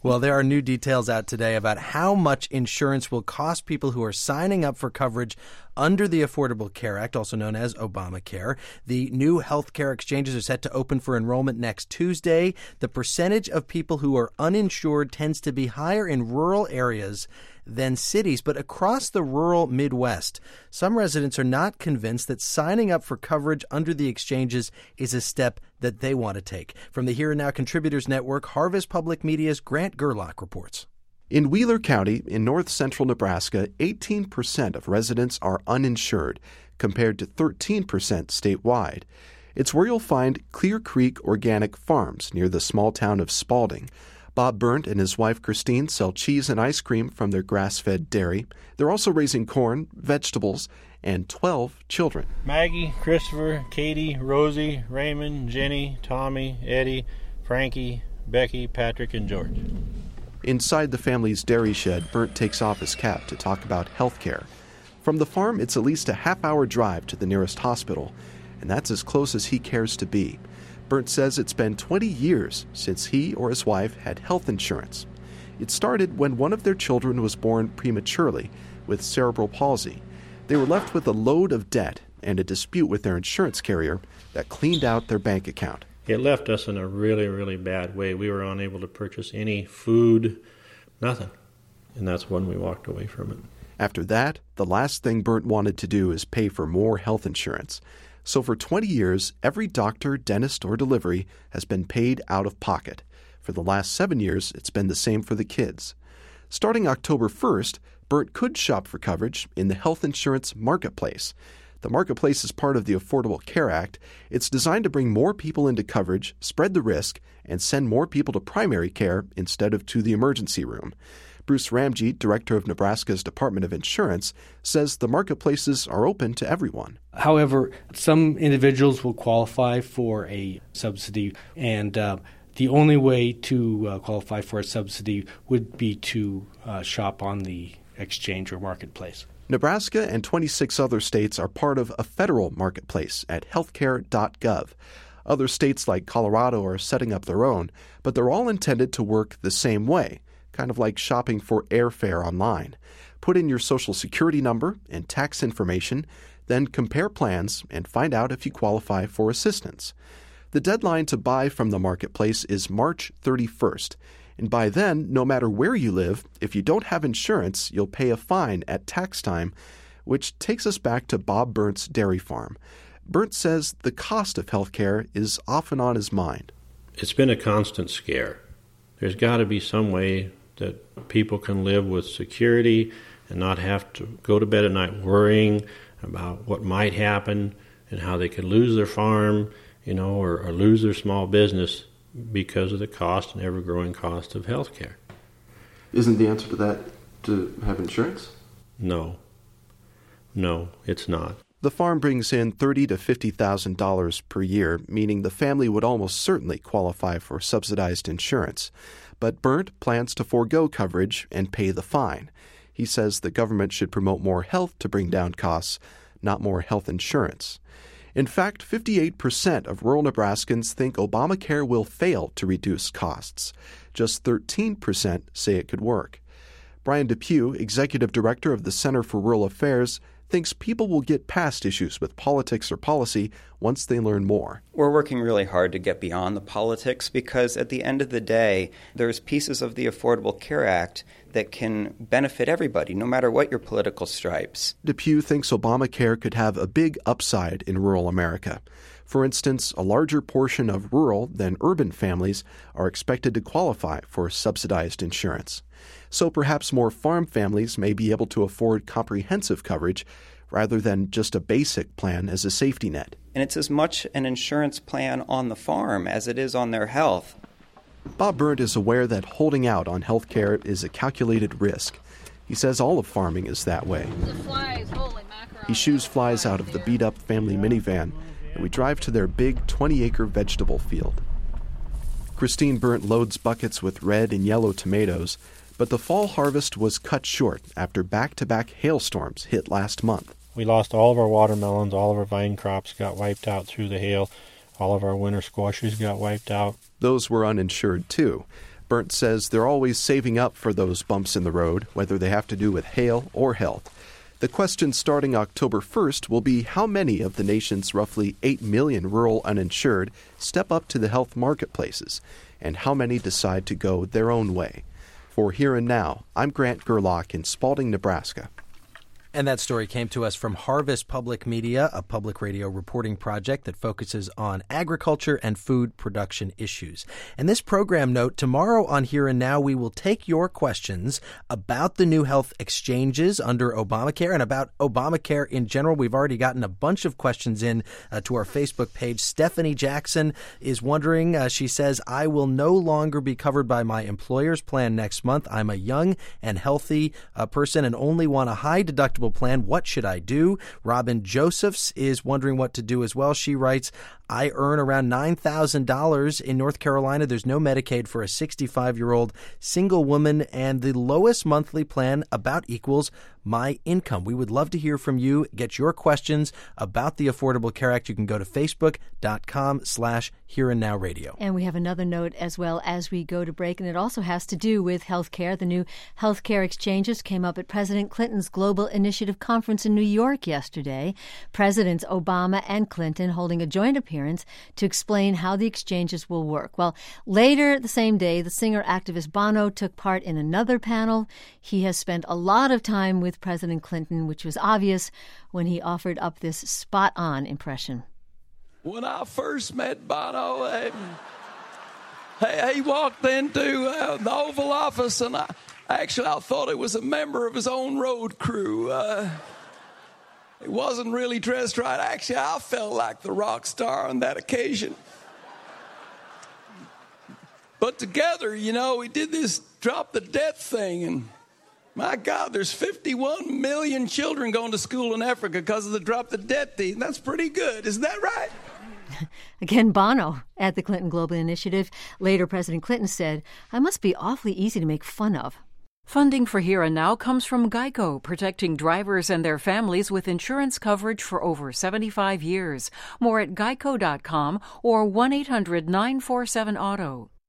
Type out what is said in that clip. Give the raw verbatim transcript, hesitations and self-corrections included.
Well, there are new details out today about how much insurance will cost people who are signing up for coverage under the Affordable Care Act, also known as Obamacare. The new health care exchanges are set to open for enrollment next Tuesday. The percentage of people who are uninsured tends to be higher in rural areas than cities, but across the rural Midwest, some residents are not convinced that signing up for coverage under the exchanges is a step that they want to take. From the Here and Now Contributors Network, Harvest Public Media's Grant Gerlach reports. In Wheeler County, in north-central Nebraska, eighteen percent of residents are uninsured, compared to thirteen percent statewide. It's where you'll find Clear Creek Organic Farms near the small town of Spalding. Bob Burnt and his wife Christine sell cheese and ice cream from their grass-fed dairy. They're also raising corn, vegetables, and twelve children. Maggie, Christopher, Katie, Rosie, Raymond, Jenny, Tommy, Eddie, Frankie, Becky, Patrick, and George. Inside the family's dairy shed, Burnt takes off his cap to talk about health care. From the farm, it's at least a half-hour drive to the nearest hospital, and that's as close as he cares to be. Burnt says it's been twenty years since he or his wife had health insurance. It started when one of their children was born prematurely with cerebral palsy. They were left with a load of debt and a dispute with their insurance carrier that cleaned out their bank account. It left us in a really, really bad way. We were unable to purchase any food, nothing. And that's when we walked away from it. After that, the last thing Burnt wanted to do is pay for more health insurance. So for twenty years, every doctor, dentist, or delivery has been paid out of pocket. For the last seven years, it's been the same for the kids. Starting October first, Burnt could shop for coverage in the Health Insurance Marketplace. The Marketplace is part of the Affordable Care Act. It's designed to bring more people into coverage, spread the risk, and send more people to primary care instead of to the emergency room. Bruce Ramjeet, director of Nebraska's Department of Insurance, says the marketplaces are open to everyone. However, some individuals will qualify for a subsidy, and uh, the only way to uh, qualify for a subsidy would be to uh, shop on the exchange or marketplace. Nebraska and twenty-six other states are part of a federal marketplace at healthcare dot gov. Other states like Colorado are setting up their own, but they're all intended to work the same way, kind of like shopping for airfare online. Put in your social security number and tax information, then compare plans and find out if you qualify for assistance. The deadline to buy from the marketplace is March thirty-first. And by then, no matter where you live, if you don't have insurance, you'll pay a fine at tax time, which takes us back to Bob Burnt's dairy farm. Burnt says the cost of health care is often on his mind. It's been a constant scare. There's got to be some way that people can live with security and not have to go to bed at night worrying about what might happen and how they could lose their farm, you know, or, or lose their small business because of the cost and ever-growing cost of health care. Isn't the answer to that to have insurance? No. No, it's not. The farm brings in thirty thousand to fifty thousand dollars per year, meaning the family would almost certainly qualify for subsidized insurance. But Burnt plans to forego coverage and pay the fine. He says the government should promote more health to bring down costs, not more health insurance. In fact, fifty-eight percent of rural Nebraskans think Obamacare will fail to reduce costs. Just thirteen percent say it could work. Brian Depew, executive director of the Center for Rural Affairs, thinks people will get past issues with politics or policy once they learn more. We're working really hard to get beyond the politics because at the end of the day, there's pieces of the Affordable Care Act that can benefit everybody, no matter what your political stripes. Depew thinks Obamacare could have a big upside in rural America. For instance, a larger portion of rural than urban families are expected to qualify for subsidized insurance. So perhaps more farm families may be able to afford comprehensive coverage rather than just a basic plan as a safety net. And it's as much an insurance plan on the farm as it is on their health. Bob Burnt is aware that holding out on health care is a calculated risk. He says all of farming is that way. Flies, holy mackerel. He shoos flies out of the beat-up family minivan, and we drive to their big twenty-acre vegetable field. Christine Burnt loads buckets with red and yellow tomatoes, but the fall harvest was cut short after back-to-back hailstorms hit last month. We lost all of our watermelons, all of our vine crops got wiped out through the hail, all of our winter squashes got wiped out. Those were uninsured, too. Bernd says they're always saving up for those bumps in the road, whether they have to do with hail or health. The question starting October first will be how many of the nation's roughly eight million rural uninsured step up to the health marketplaces, and how many decide to go their own way. For Here and Now, I'm Grant Gerlach in Spalding, Nebraska. And that story came to us from Harvest Public Media, a public radio reporting project that focuses on agriculture and food production issues. And this program note, tomorrow on Here and Now, we will take your questions about the new health exchanges under Obamacare and about Obamacare in general. We've already gotten a bunch of questions in uh, to our Facebook page. Stephanie Jackson is wondering, uh, she says, I will no longer be covered by my employer's plan next month. I'm a young and healthy uh, person and only want a high deductible plan. What should I do? Robin Josephs is wondering what to do as well. She writes, I earn around nine thousand dollars in North Carolina. There's no Medicaid for a sixty-five-year-old single woman, and the lowest monthly plan about equals my income. We would love to hear from you. Get your questions about the Affordable Care Act. You can go to facebook.com slash Here and Now Radio. And we have another note as well as we go to break, and it also has to do with health care. The new health care exchanges came up at President Clinton's Global Initiative Conference in New York yesterday. Presidents Obama and Clinton holding a joint appearance to explain how the exchanges will work. Well, later the same day, the singer-activist Bono took part in another panel. He has spent a lot of time with President Clinton, which was obvious when he offered up this spot-on impression. When I first met Bono, uh, he, he walked into uh, the Oval Office, and I, actually I thought it was a member of his own road crew. Uh, he wasn't really dressed right. Actually, I felt like the rock star on that occasion. But together, you know, we did this drop the debt thing, and my God, there's fifty-one million children going to school in Africa because of the drop the debt thing. That's pretty good. Isn't that right? Again, Bono at the Clinton Global Initiative. Later, President Clinton said, I must be awfully easy to make fun of. Funding for Here and Now comes from Geico, protecting drivers and their families with insurance coverage for over seventy-five years. More at geico dot com or one eight hundred nine four seven auto.